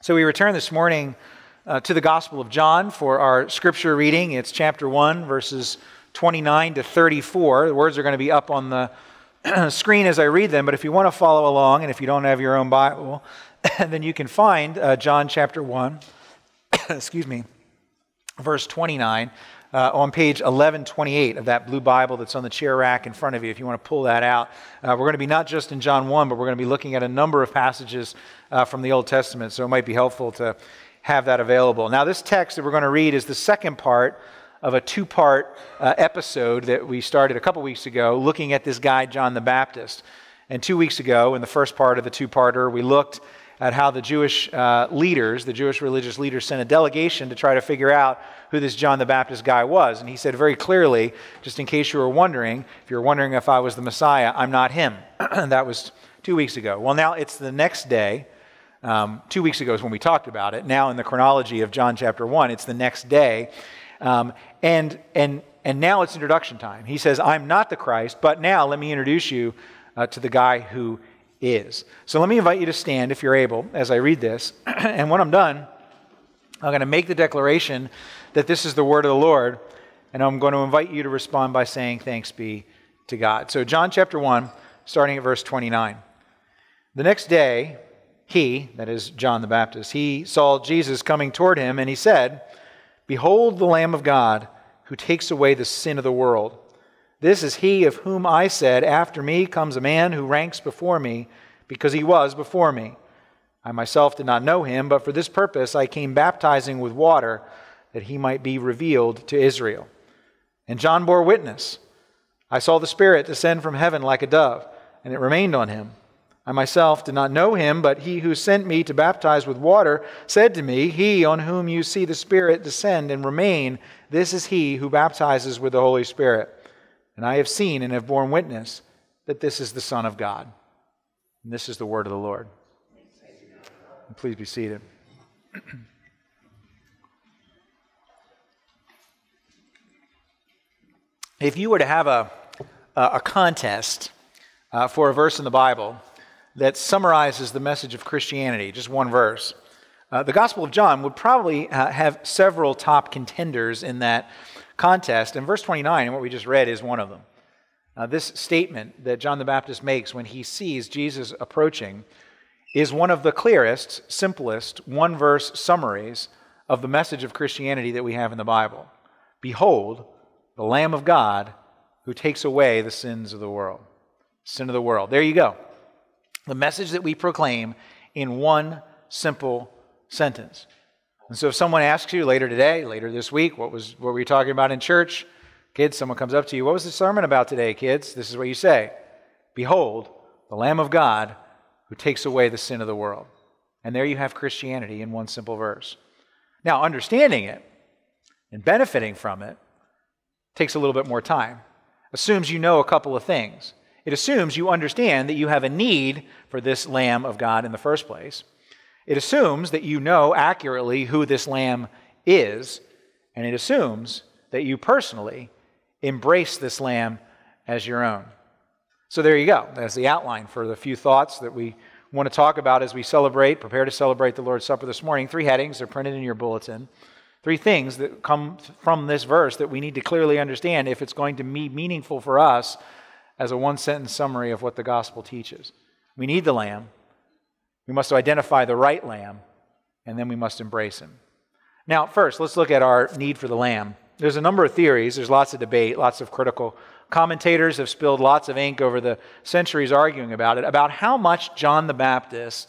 So we return this morning to the Gospel of John for our scripture reading. It's chapter 1, verses 29 to 34. The words are going to be up on the screen as I read them, but if you want to follow along, and if you don't have your own Bible, then you can find John chapter 1, verse 29, on page 1128 of that blue Bible that's on the chair rack in front of you, if you want to pull that out. We're going to be not just in John 1, but we're going to be looking at a number of passages from the Old Testament, so it might be helpful to have that available. Now, this text that we're going to read is the second part of a two-part episode that we started a couple weeks ago, looking at this guy, John the Baptist. And 2 weeks ago, in the first part of the two-parter, we looked at how the Jewish leaders, the Jewish religious leaders, sent a delegation to try to figure out who this John the Baptist guy was. And he said very clearly, just in case you were wondering, if you're wondering if I was the Messiah, I'm not him. That was 2 weeks ago. Well, now it's the next day. 2 weeks ago is when we talked about it. Now in the chronology of John chapter 1, it's the next day. And now it's introduction time. He says, I'm not the Christ, but now let me introduce you to the guy who is. So let me invite you to stand, if you're able, as I read this. And when I'm done, I'm going to make the declaration that this is the word of the Lord, and I'm going to invite you to respond by saying, thanks be to God. So John chapter 1, starting at verse 29. The next day, he, that is John the Baptist, he saw Jesus coming toward him, and he said, Behold the Lamb of God, who takes away the sin of the world. This is he of whom I said, After me comes a man who ranks before me, because he was before me. I myself did not know him, but for this purpose I came baptizing with water, that he might be revealed to Israel. And John bore witness. I saw the Spirit descend from heaven like a dove, and it remained on him. I myself did not know him, but he who sent me to baptize with water said to me, He on whom you see the Spirit descend and remain, this is he who baptizes with the Holy Spirit. And I have seen and have borne witness that this is the Son of God. And this is the word of the Lord. Please be seated. If you were to have a contest for a verse in the Bible that summarizes the message of Christianity, just one verse, the Gospel of John would probably have several top contenders in that contest, and verse 29, what we just read, is one of them. This statement that John the Baptist makes when he sees Jesus approaching is one of the clearest, simplest, one-verse summaries of the message of Christianity that we have in the Bible. Behold, the Lamb of God who takes away the sins of the world. Sin of the world. There you go. The message that we proclaim in one simple sentence. And so if someone asks you later today, later this week, what were you talking about in church? Kids, someone comes up to you, what was the sermon about today, kids? This is what you say. Behold, the Lamb of God who takes away the sin of the world. And there you have Christianity in one simple verse. Now, understanding it and benefiting from it takes a little bit more time. Assumes you know a couple of things. It assumes you understand that you have a need for this Lamb of God in the first place. It assumes that you know accurately who this Lamb is, and it assumes that you personally embrace this Lamb as your own. So there you go. That's the outline for the few thoughts that we want to talk about as we prepare to celebrate the Lord's Supper this morning. 3 headings are printed in your bulletin. 3 things that come from this verse that we need to clearly understand if it's going to be meaningful for us as a one-sentence summary of what the gospel teaches. We need the Lamb. We must identify the right Lamb, and then we must embrace him. Now, first, let's look at our need for the Lamb. There's a number of theories. There's lots of debate. Lots of critical commentators have spilled lots of ink over the centuries arguing about it, about how much John the Baptist,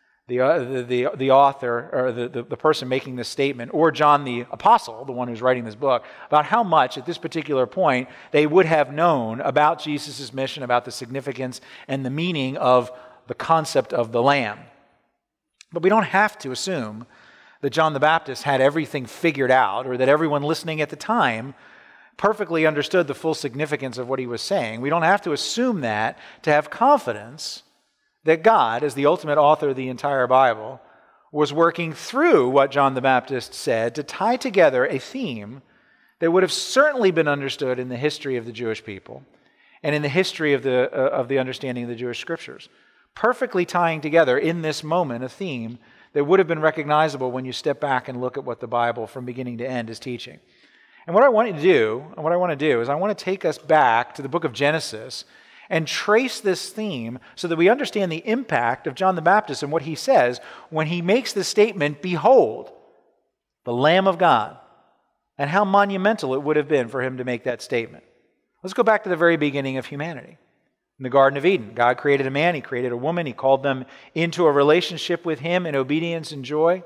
the author, or the person making this statement, or John the Apostle, the one who's writing this book, about how much at this particular point they would have known about Jesus' mission, about the significance and the meaning of the concept of the Lamb. But we don't have to assume that John the Baptist had everything figured out, or that everyone listening at the time perfectly understood the full significance of what he was saying. We don't have to assume that to have confidence that God, as the ultimate author of the entire Bible, was working through what John the Baptist said to tie together a theme that would have certainly been understood in the history of the Jewish people and in the history of the understanding of the Jewish Scriptures. Perfectly tying together in this moment a theme that would have been recognizable when you step back and look at what the Bible from beginning to end is teaching. And what I want to do is I want to take us back to the book of Genesis and trace this theme so that we understand the impact of John the Baptist and what he says when he makes the statement, "Behold, the Lamb of God," and how monumental it would have been for him to make that statement. Let's go back to the very beginning of humanity. In the Garden of Eden, God created a man, He created a woman, He called them into a relationship with Him in obedience and joy,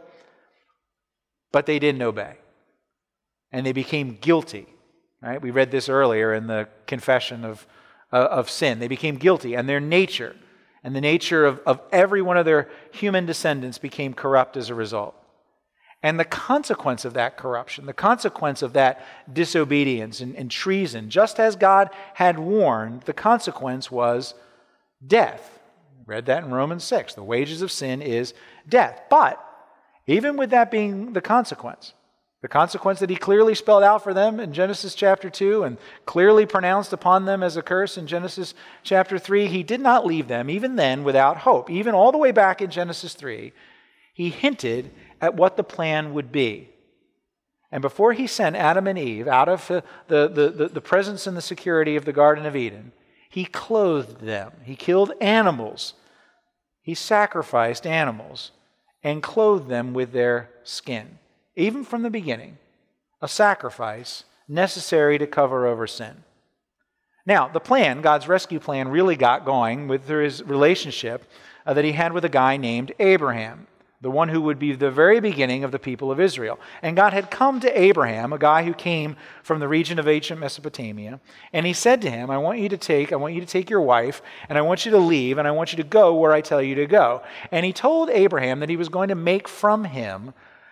but they didn't obey. And they became guilty. Right? We read this earlier in the confession of sin. They became guilty, and their nature and the nature of every one of their human descendants became corrupt as a result. And the consequence of that corruption, the consequence of that disobedience and treason, just as God had warned, the consequence was death. We read that in Romans 6. The wages of sin is death. But even with that being the consequence that He clearly spelled out for them in Genesis chapter 2 and clearly pronounced upon them as a curse in Genesis chapter 3, He did not leave them, even then, without hope. Even all the way back in Genesis 3, He hinted at what the plan would be. And before He sent Adam and Eve out of the presence and the security of the Garden of Eden, He clothed them. He killed animals. He sacrificed animals and clothed them with their skin. Even from the beginning, a sacrifice necessary to cover over sin. Now, the plan, God's rescue plan, really got going through His relationship that He had with a guy named Abraham, the one who would be the very beginning of the people of Israel. And God had come to Abraham, a guy who came from the region of ancient Mesopotamia, and He said to him, I want you to take your wife, and I want you to leave, and I want you to go where I tell you to go. And He told Abraham that He was going to make from him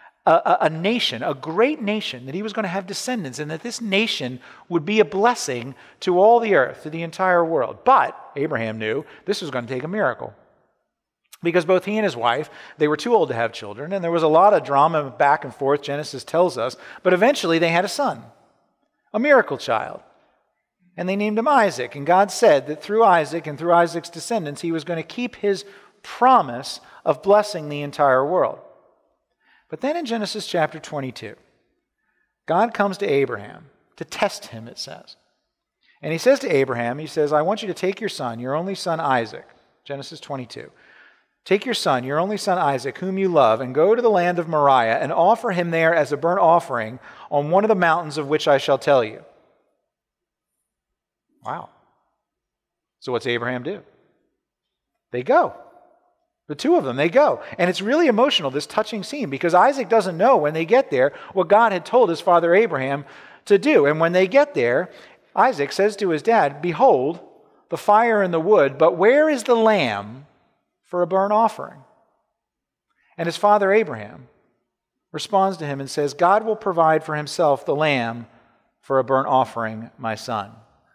a nation, a great nation, that he was going to have descendants, and that this nation would be a blessing to all the earth, to the entire world. But Abraham knew this was going to take a miracle. Because both he and his wife, they were too old to have children, and there was a lot of drama back and forth, Genesis tells us, but eventually they had a son, a miracle child. And they named him Isaac, and God said that through Isaac and through Isaac's descendants, He was going to keep His promise of blessing the entire world. But then in Genesis chapter 22, God comes to Abraham to test him, it says. And He says to Abraham, He says, I want you to take your son, your only son Isaac, Genesis 22. Take your son, your only son Isaac, whom you love, and go to the land of Moriah and offer him there as a burnt offering on one of the mountains of which I shall tell you. Wow. So what's Abraham do? They go. The two of them, they go. And it's really emotional, this touching scene, because Isaac doesn't know when they get there what God had told his father Abraham to do. And when they get there, Isaac says to his dad, Behold, the fire and the wood, but where is the lamb for a burnt offering? And his father Abraham responds to him and says, God will provide for Himself the lamb for a burnt offering, my son.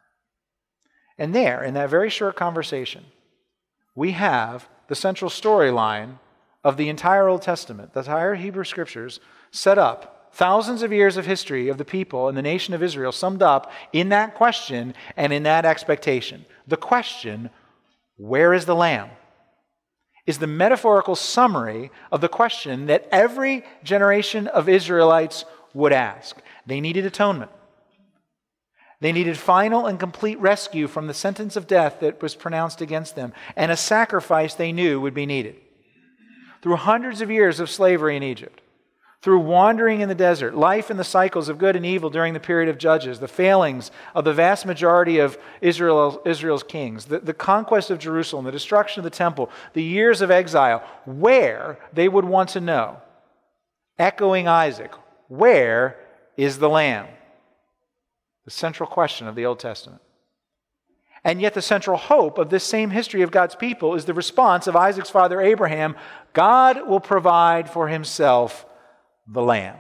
And there, in that very short conversation, we have the central storyline of the entire Old Testament, the entire Hebrew Scriptures, set up. Thousands of years of history of the people and the nation of Israel summed up in that question and in that expectation. The question, where is the Lamb? Is the metaphorical summary of the question that every generation of Israelites would ask. They needed atonement. They needed final and complete rescue from the sentence of death that was pronounced against them, and a sacrifice they knew would be needed. Through hundreds of years of slavery in Egypt, through wandering in the desert, life in the cycles of good and evil during the period of Judges, the failings of the vast majority of Israel's kings, the conquest of Jerusalem, the destruction of the temple, the years of exile, where they would want to know, echoing Isaac, where is the Lamb? The central question of the Old Testament. And yet the central hope of this same history of God's people is the response of Isaac's father Abraham, God will provide for Himself the lamb.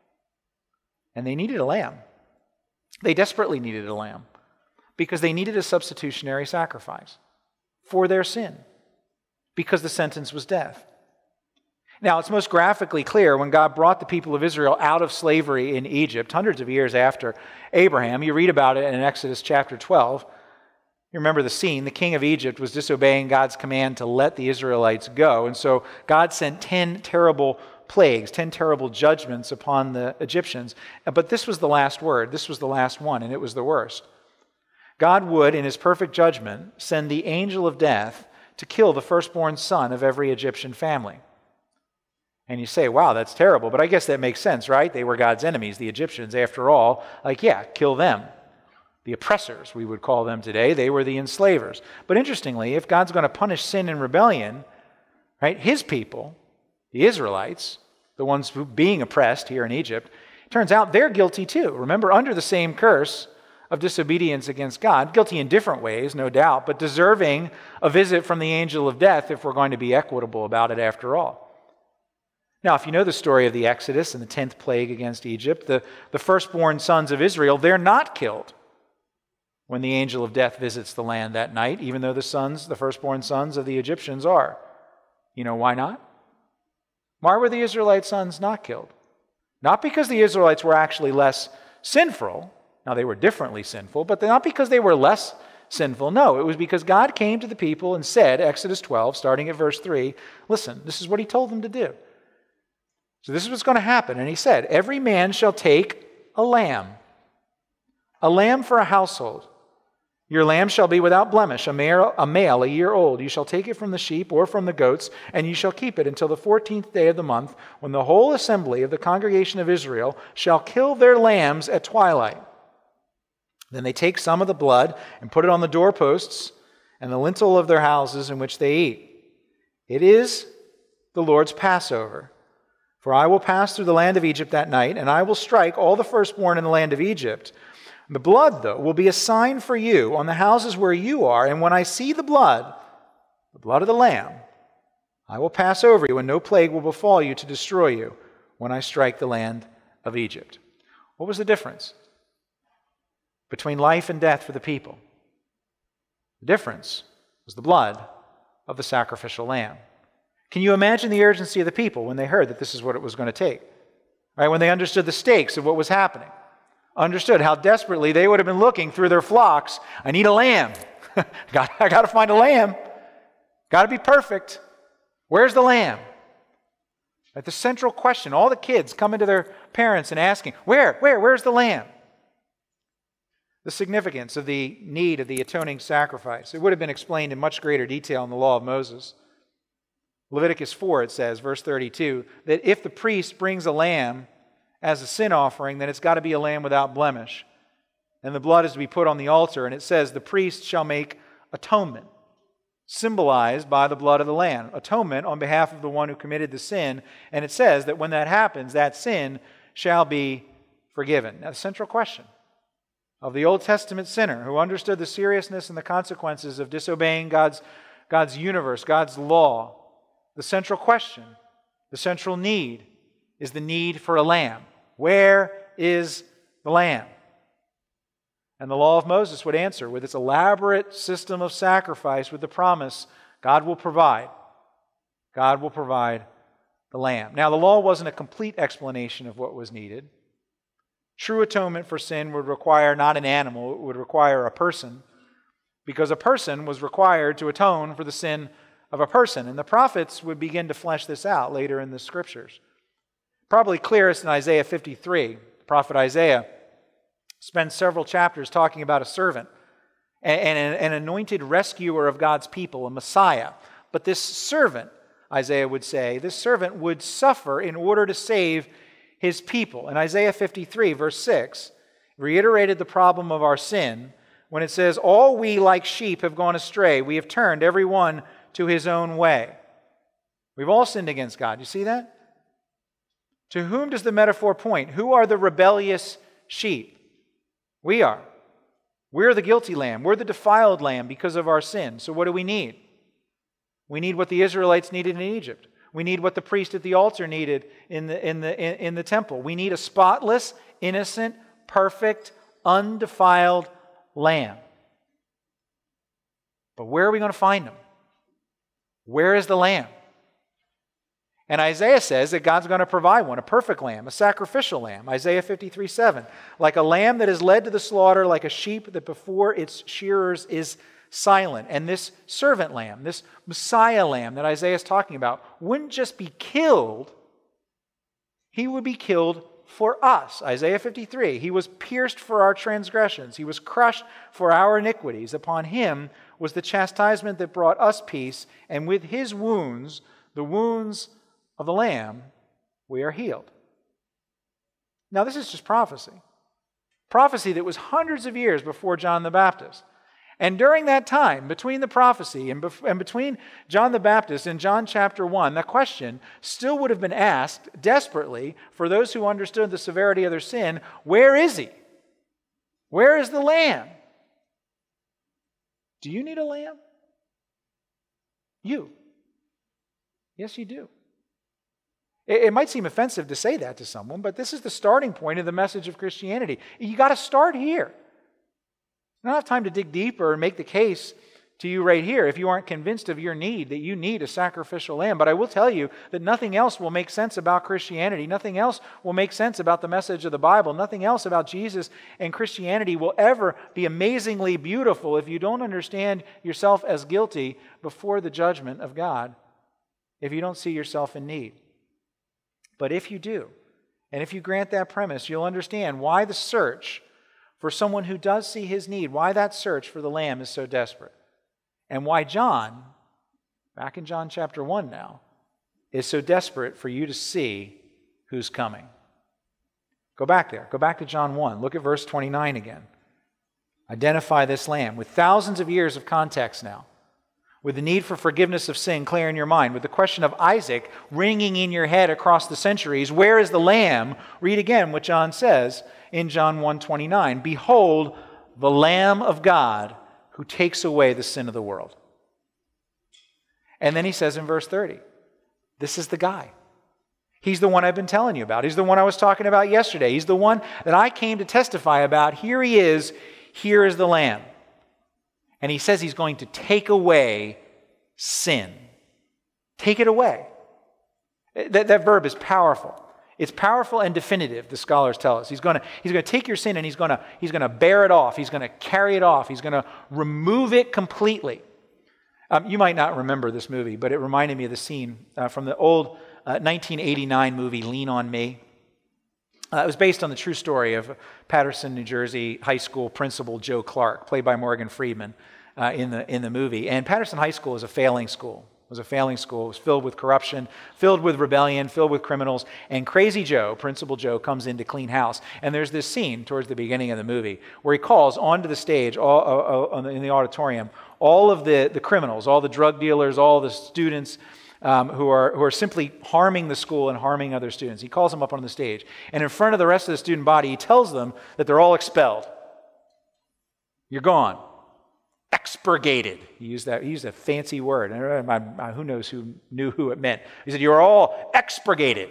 And they needed a lamb. They desperately needed a lamb because they needed a substitutionary sacrifice for their sin because the sentence was death. Now, it's most graphically clear when God brought the people of Israel out of slavery in Egypt, hundreds of years after Abraham. You read about it in Exodus chapter 12. You remember the scene. The king of Egypt was disobeying God's command to let the Israelites go. And so God sent 10 terrible plagues, 10 terrible judgments upon the Egyptians. But this was the last word. This was the last one, and it was the worst. God would, in his perfect judgment, send the angel of death to kill the firstborn son of every Egyptian family. And you say, wow, that's terrible. But I guess that makes sense, right? They were God's enemies, the Egyptians. After all, kill them. The oppressors, we would call them today. They were the enslavers. But interestingly, if God's going to punish sin and rebellion, right, his people, the Israelites, the ones being oppressed here in Egypt, it turns out they're guilty too. Remember, under the same curse of disobedience against God, guilty in different ways, no doubt, but deserving a visit from the angel of death if we're going to be equitable about it after all. Now, if you know the story of the Exodus and the 10th plague against Egypt, the firstborn sons of Israel, they're not killed when the angel of death visits the land that night, even though the firstborn sons of the Egyptians are. You know why not? Why were the Israelite sons not killed? Not because the Israelites were actually less sinful. Now, they were differently sinful, but not because they were less sinful. No, it was because God came to the people and said, Exodus 12, starting at verse 3, listen, this is what he told them to do. So this is what's going to happen. And he said, every man shall take a lamb for a household. Your lamb shall be without blemish, a male a year old. You shall take it from the sheep or from the goats, and you shall keep it until the 14th day of the month, when the whole assembly of the congregation of Israel shall kill their lambs at twilight. Then they take some of the blood and put it on the doorposts and the lintel of their houses in which they eat. It is the Lord's Passover. For I will pass through the land of Egypt that night, and I will strike all the firstborn in the land of Egypt. The blood, though, will be a sign for you on the houses where you are, and when I see the blood of the Lamb, I will pass over you, and no plague will befall you to destroy you when I strike the land of Egypt. What was the difference between life and death for the people? The difference was the blood of the sacrificial lamb. Can you imagine the urgency of the people when they heard that this is what it was going to take? Right? When they understood the stakes of what was happening, understood how desperately they would have been looking through their flocks. I need a lamb. I got to find a lamb. Got to be perfect. Where's the lamb? At the central question, all the kids coming to their parents and asking, where's the lamb? The significance of the need of the atoning sacrifice. It would have been explained in much greater detail in the law of Moses. Leviticus 4, it says, verse 32, that if the priest brings a lamb as a sin offering, then it's got to be a lamb without blemish. And the blood is to be put on the altar, and it says, the priest shall make atonement, symbolized by the blood of the lamb. Atonement on behalf of the one who committed the sin. And it says that when that happens, that sin shall be forgiven. Now, the central question of the Old Testament sinner who understood the seriousness and the consequences of disobeying God's universe, God's law, the central question, the central need, is the need for a lamb. Where is the lamb? And the law of Moses would answer with its elaborate system of sacrifice with the promise, God will provide. God will provide the lamb. Now, the law wasn't a complete explanation of what was needed. True atonement for sin would require not an animal, it would require a person, because a person was required to atone for the sin of a person. And the prophets would begin to flesh this out later in the Scriptures. Probably clearest in Isaiah 53. The prophet Isaiah spends several chapters talking about a servant, an anointed rescuer of God's people, a Messiah. But this servant, Isaiah would say, this servant would suffer in order to save his people. In Isaiah 53, verse 6, reiterated the problem of our sin when it says, all we like sheep have gone astray. We have turned every one to his own way. We've all sinned against God. You see that? To whom does the metaphor point? Who are the rebellious sheep? We are. We're the guilty lamb. We're the defiled lamb because of our sin. So what do we need? We need what the Israelites needed in Egypt. We need what the priest at the altar needed in the temple. We need a spotless, innocent, perfect, undefiled lamb. But where are we going to find him? Where is the lamb? And Isaiah says that God's going to provide one, a perfect lamb, a sacrificial lamb. Isaiah 53:7. Like a lamb that is led to the slaughter, like a sheep that before its shearers is silent. And this servant lamb, this Messiah lamb that Isaiah is talking about, wouldn't just be killed, he would be killed for us. Isaiah 53, he was pierced for our transgressions. He was crushed for our iniquities. Upon him was the chastisement that brought us peace, and with his wounds, the wounds of the Lamb, we are healed. Now, this is just prophecy. Prophecy that was hundreds of years before John the Baptist. And during that time, between the prophecy and between John the Baptist and John chapter 1, the question still would have been asked desperately for those who understood the severity of their sin, where is he? Where is the Lamb? Do you need a lamb? You. Yes, you do. It might seem offensive to say that to someone, but this is the starting point of the message of Christianity. You got to start here. I don't have time to dig deeper and make the case to you right here if you aren't convinced of your need, that you need a sacrificial lamb. But I will tell you that nothing else will make sense about Christianity. Nothing else will make sense about the message of the Bible. Nothing else about Jesus and Christianity will ever be amazingly beautiful if you don't understand yourself as guilty before the judgment of God, if you don't see yourself in need. But if you do, and if you grant that premise, you'll understand why the search for someone who does see his need, why that search for the Lamb is so desperate. And why John, back in John chapter 1 now, is so desperate for you to see who's coming. Go back there. Go back to John 1. Look at verse 29 again. Identify this Lamb with thousands of years of context now, with the need for forgiveness of sin clear in your mind, with the question of Isaac ringing in your head across the centuries. Where is the Lamb? Read again what John says in John 1:29. Behold, the Lamb of God who takes away the sin of the world. And then he says in verse 30, this is the guy. He's the one I've been telling you about. He's the one I was talking about yesterday. He's the one that I came to testify about. Here he is. Here is the Lamb. And he says he's going to take away sin. Take it away. That verb is powerful. It's powerful and definitive, the scholars tell us. He's going to take your sin and he's going to bear it off. He's going to carry it off. He's going to remove it completely. You might not remember this movie, but it reminded me of the scene from the old 1989 movie, Lean on Me. It was based on the true story of Paterson, New Jersey high school principal Joe Clark, played by Morgan Freeman in the movie. And Paterson High School is a failing school. It was filled with corruption, filled with rebellion, filled with criminals. And Crazy Joe, Principal Joe, comes in to clean house. And there's this scene towards the beginning of the movie where he calls onto the stage in the auditorium all of the criminals, all the drug dealers, all the students who are simply harming the school and harming other students. He calls them up on the stage. And in front of the rest of the student body, he tells them that they're all expelled. You're gone. Expurgated. He used a fancy word. Who knows who knew who it meant. He said, you're all expurgated.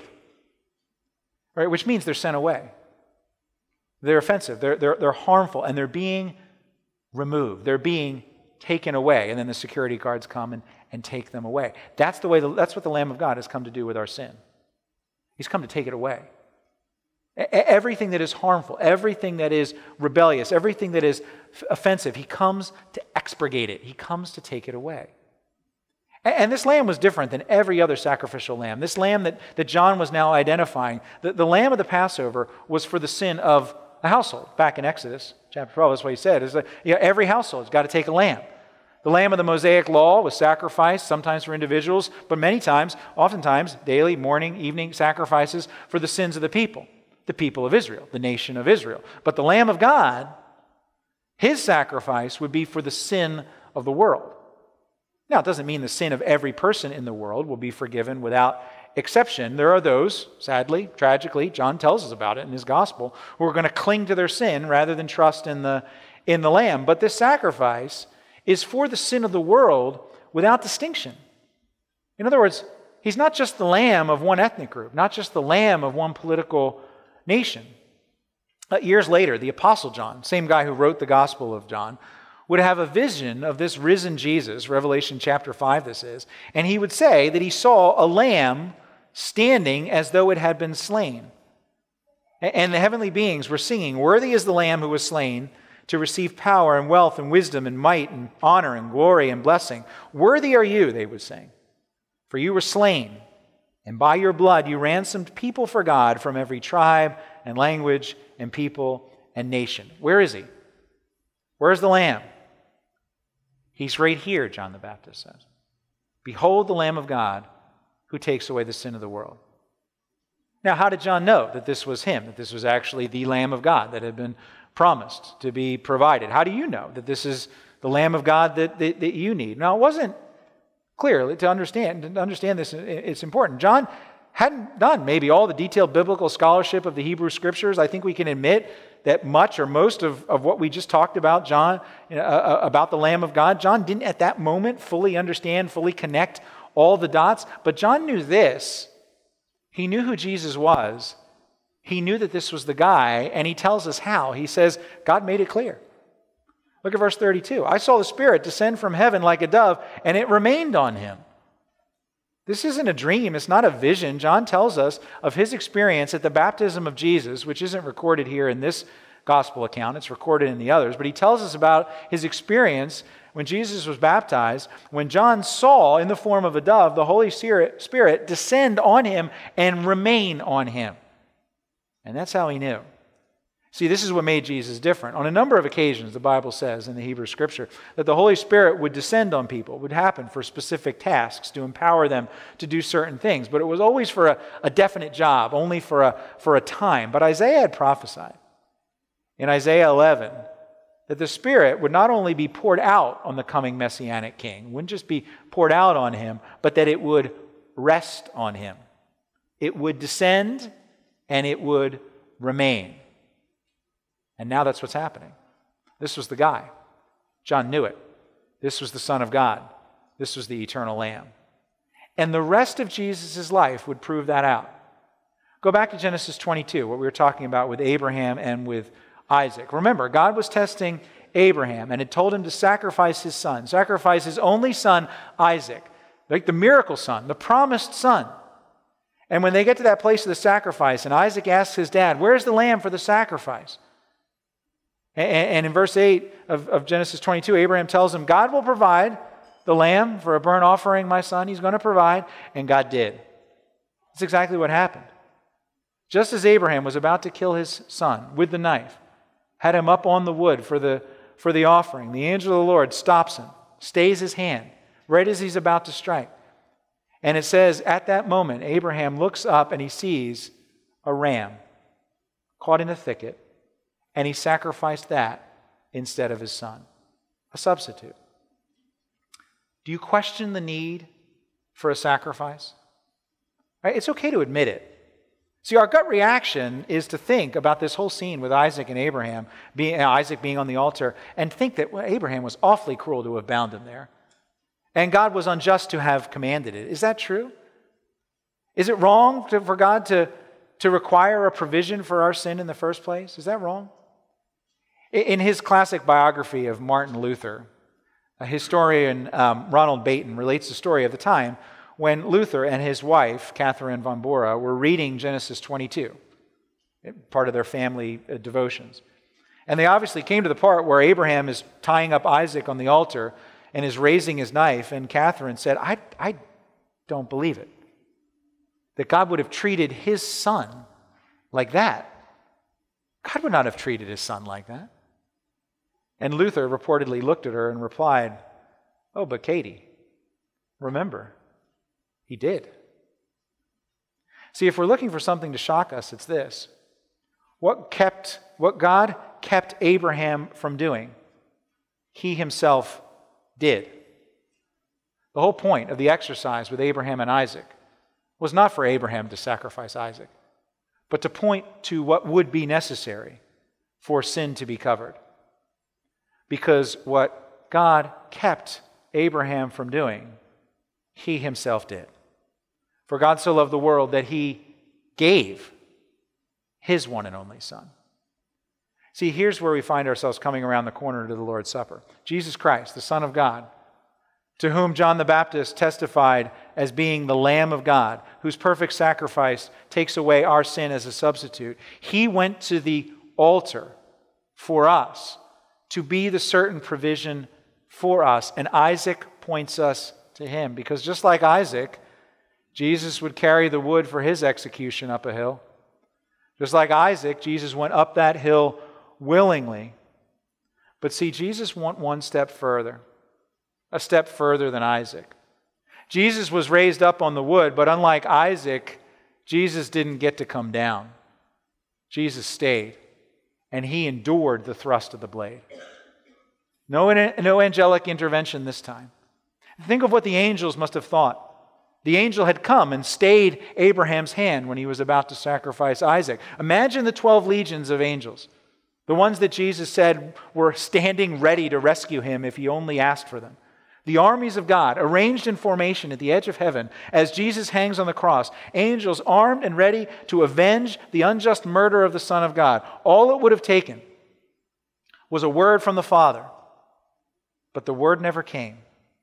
Right? Which means they're sent away. They're offensive. They're harmful. And they're being removed. They're being taken away. And then the security guards come and take them away. That's what the Lamb of God has come to do with our sin. He's come to take it away. Everything that is harmful, everything that is rebellious, everything that is offensive, he comes to expurgate it. He comes to take it away. And this lamb was different than every other sacrificial lamb. This lamb that John was now identifying, the lamb of the Passover was for the sin of a household. Back in Exodus chapter 12, that's what he said. Is that, every household's got to take a lamb. The lamb of the Mosaic law was sacrificed, sometimes for individuals, but oftentimes, daily, morning, evening sacrifices for the sins of the people of Israel, the nation of Israel. But the Lamb of God, his sacrifice would be for the sin of the world. Now, it doesn't mean the sin of every person in the world will be forgiven without exception. There are those, sadly, tragically, John tells us about it in his gospel, who are going to cling to their sin rather than trust in the Lamb. But this sacrifice is for the sin of the world without distinction. In other words, he's not just the lamb of one ethnic group, not just the lamb of one political nation. Years later, the Apostle John, same guy who wrote the Gospel of John, would have a vision of this risen Jesus, Revelation chapter 5 this is, and he would say that he saw a lamb standing as though it had been slain. And the heavenly beings were singing, "Worthy is the Lamb who was slain to receive power and wealth and wisdom and might and honor and glory and blessing. Worthy are you, they would sing, for you were slain, and by your blood you ransomed people for God from every tribe and language and people and nation. Where is he? Where's the Lamb? He's right here, John the Baptist says. Behold the Lamb of God who takes away the sin of the world. Now, how did John know that this was him, that this was actually the Lamb of God that had been promised to be provided? How do you know that this is the Lamb of God that you need? Now, it wasn't clear to understand this. It's important. John hadn't done maybe all the detailed biblical scholarship of the Hebrew Scriptures. I think we can admit that much or most of what we just talked about, John, about the Lamb of God, John didn't at that moment fully understand, fully connect all the dots. But John knew this. He knew who Jesus was. He knew that this was the guy, and he tells us how. He says, God made it clear. Look at verse 32. I saw the Spirit descend from heaven like a dove, and it remained on him. This isn't a dream. It's not a vision. John tells us of his experience at the baptism of Jesus, which isn't recorded here in this gospel account. It's recorded in the others. But he tells us about his experience when Jesus was baptized, when John saw in the form of a dove the Holy Spirit descend on him and remain on him. And that's how he knew. See, this is what made Jesus different. On a number of occasions, the Bible says in the Hebrew Scripture that the Holy Spirit would descend on people, would happen for specific tasks to empower them to do certain things. But it was always for a definite job, only for a time. But Isaiah had prophesied in Isaiah 11 that the Spirit would not only be poured out on the coming Messianic King, wouldn't just be poured out on him, but that it would rest on him. It would descend and it would remain. And now that's what's happening. This was the guy. John knew it. This was the Son of God. This was the eternal Lamb. And the rest of Jesus' life would prove that out. Go back to Genesis 22, what we were talking about with Abraham and with Isaac. Remember, God was testing Abraham and had told him to sacrifice his son, sacrifice his only son, Isaac, like the miracle son, the promised son. And when they get to that place of the sacrifice, and Isaac asks his dad, where's the lamb for the sacrifice? And in verse 8 of Genesis 22, Abraham tells him, God will provide the lamb for a burnt offering, my son. He's going to provide. And God did. That's exactly what happened. Just as Abraham was about to kill his son with the knife, had him up on the wood for the offering, the angel of the Lord stops him, stays his hand, right as he's about to strike. And it says, at that moment, Abraham looks up and he sees a ram caught in a thicket, and he sacrificed that instead of his son, a substitute. Do you question the need for a sacrifice? Right? It's okay to admit it. See, our gut reaction is to think about this whole scene with Isaac and Abraham, Isaac being on the altar, and think that Abraham was awfully cruel to have bound him there. And God was unjust to have commanded it. Is that true? Is it wrong for God to require a provision for our sin in the first place? Is that wrong? In his classic biography of Martin Luther, a historian, Ronald Baton, relates the story of the time when Luther and his wife, Catherine von Bora, were reading Genesis 22, part of their family devotions. And they obviously came to the part where Abraham is tying up Isaac on the altar and is raising his knife, and Catherine said, I don't believe it, that God would have treated his son like that. God would not have treated his son like that. And Luther reportedly looked at her and replied, oh, but Katie, remember, he did. See, if we're looking for something to shock us, it's this. What God kept Abraham from doing, he himself did. The whole point of the exercise with Abraham and Isaac was not for Abraham to sacrifice Isaac, but to point to what would be necessary for sin to be covered. Because what God kept Abraham from doing, he himself did. For God so loved the world that he gave his one and only Son. See, here's where we find ourselves coming around the corner to the Lord's Supper. Jesus Christ, the Son of God, to whom John the Baptist testified as being the Lamb of God, whose perfect sacrifice takes away our sin as a substitute. He went to the altar for us to be the certain provision for us. And Isaac points us to him, because just like Isaac, Jesus would carry the wood for his execution up a hill. Just like Isaac, Jesus went up that hill willingly. But see, Jesus went one step further, a step further than Isaac. Jesus was raised up on the wood, but unlike Isaac, Jesus didn't get to come down. Jesus stayed, and he endured the thrust of the blade. No angelic intervention this time. Think of what the angels must have thought. The angel had come and stayed Abraham's hand when he was about to sacrifice Isaac. Imagine the 12 legions of angels, the ones that Jesus said were standing ready to rescue him if he only asked for them. The armies of God, arranged in formation at the edge of heaven, as Jesus hangs on the cross, angels armed and ready to avenge the unjust murder of the Son of God. All it would have taken was a word from the Father, but the word never came.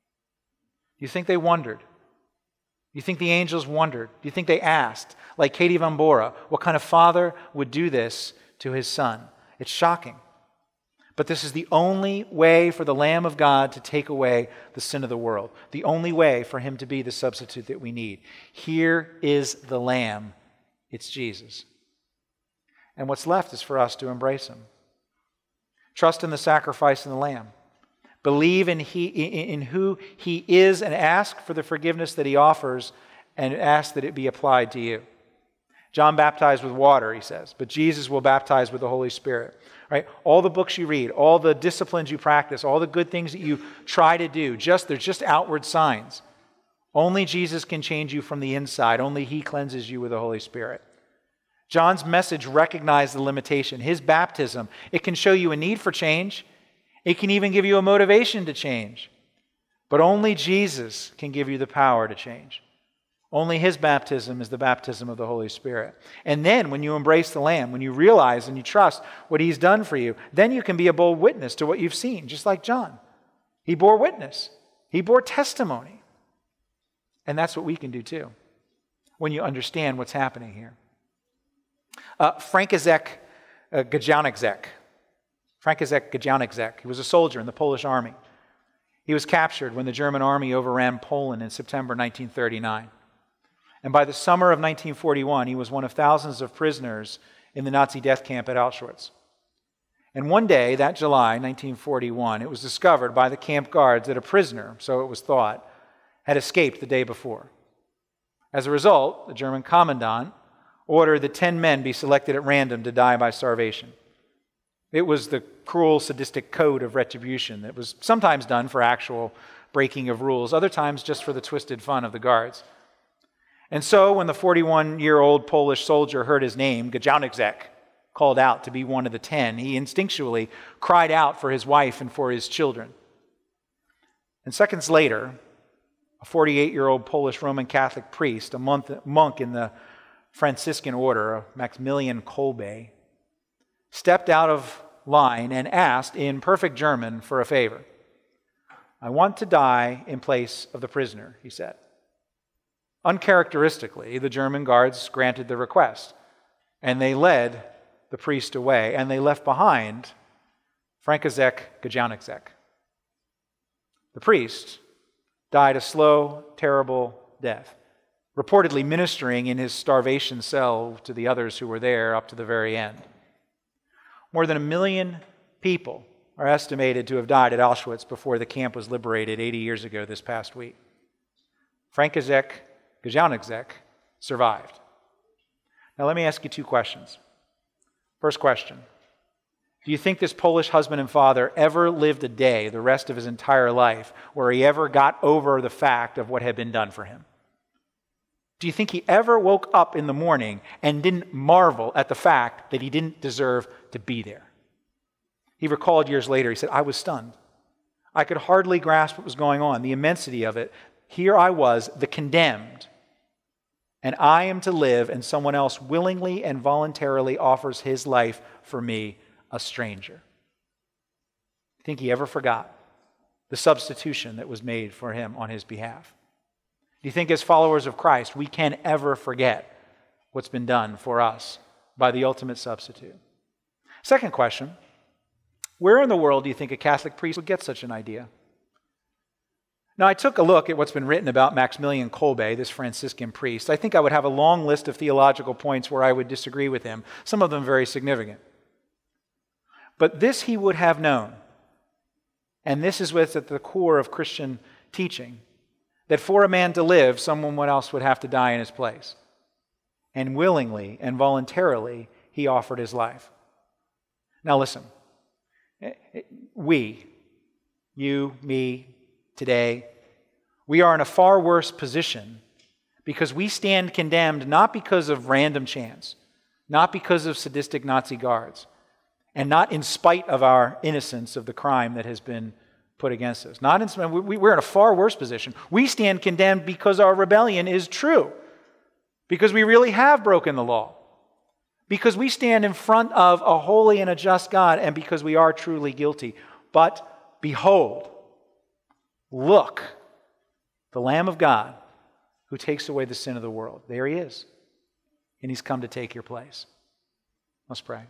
You think they wondered? You think the angels wondered? Do you think they asked, like Katie Van Bora, what kind of father would do this to his son? It's shocking. But this is the only way for the Lamb of God to take away the sin of the world. The only way for him to be the substitute that we need. Here is the Lamb. It's Jesus. And what's left is for us to embrace him. Trust in the sacrifice in the Lamb. Believe in who he is and ask for the forgiveness that he offers and ask that it be applied to you. John baptized with water, he says, but Jesus will baptize with the Holy Spirit. Right? All the books you read, all the disciplines you practice, all the good things that you try to do, they're just outward signs. Only Jesus can change you from the inside. Only he cleanses you with the Holy Spirit. John's message recognized the limitation. His baptism, it can show you a need for change. It can even give you a motivation to change. But only Jesus can give you the power to change. Only his baptism is the baptism of the Holy Spirit. And then when you embrace the Lamb, when you realize and you trust what he's done for you, then you can be a bold witness to what you've seen, just like John. He bore witness. He bore testimony. And that's what we can do too, when you understand what's happening here. Franciszek Gajowniczek, he was a soldier in the Polish army. He was captured when the German army overran Poland in September 1939. And by the summer of 1941, he was one of thousands of prisoners in the Nazi death camp at Auschwitz. And one day, that July 1941, it was discovered by the camp guards that a prisoner, so it was thought, had escaped the day before. As a result, the German commandant ordered that 10 men be selected at random to die by starvation. It was the cruel, sadistic code of retribution that was sometimes done for actual breaking of rules, other times just for the twisted fun of the guards. And so when the 41-year-old Polish soldier heard his name, Gajowniczek, called out to be one of the 10, he instinctually cried out for his wife and for his children. And seconds later, a 48-year-old Polish Roman Catholic priest, a monk in the Franciscan order, Maximilian Kolbe, stepped out of line and asked in perfect German for a favor. "I want to die in place of the prisoner," he said. Uncharacteristically, the German guards granted the request, and they led the priest away, and they left behind Franciszek Gajowniczek. The priest died a slow, terrible death, reportedly ministering in his starvation cell to the others who were there up to the very end. More than 1 million people are estimated to have died at Auschwitz before the camp was liberated 80 years ago this past week. Franciszek Gajowniczek survived. Now let me ask you 2 questions. First question, do you think this Polish husband and father ever lived a day, the rest of his entire life, where he ever got over the fact of what had been done for him? Do you think he ever woke up in the morning and didn't marvel at the fact that he didn't deserve to be there? He recalled years later, he said, "I was stunned. I could hardly grasp what was going on, the immensity of it. Here I was, the condemned, and I am to live, and someone else willingly and voluntarily offers his life for me, a stranger." I think he ever forgot the substitution that was made for him on his behalf. Do you think as followers of Christ, we can ever forget what's been done for us by the ultimate substitute? Second question, Where in the world do you think a Catholic priest would get such an idea? Now, I took a look at what's been written about Maximilian Kolbe, this Franciscan priest. I think I would have a long list of theological points where I would disagree with him, some of them very significant. But this he would have known, and this is what's at the core of Christian teaching, that for a man to live, someone else would have to die in his place. And willingly and voluntarily, he offered his life. Now listen, we, you, me, today, we are in a far worse position because we stand condemned not because of random chance, not because of sadistic Nazi guards, and not in spite of our innocence of the crime that has been put against us. We're in a far worse position. We stand condemned because our rebellion is true, because we really have broken the law, because we stand in front of a holy and a just God, and because we are truly guilty. But behold, look, the Lamb of God who takes away the sin of the world. There he is, and he's come to take your place. Let's pray.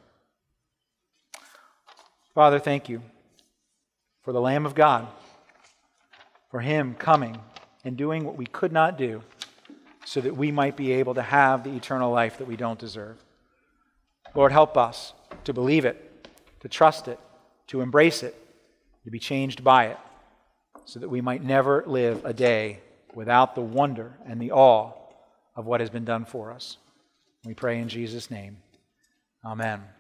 Father, thank you for the Lamb of God, for him coming and doing what we could not do so that we might be able to have the eternal life that we don't deserve. Lord, help us to believe it, to trust it, to embrace it, to be changed by it, so that we might never live a day without the wonder and the awe of what has been done for us. We pray in Jesus' name. Amen.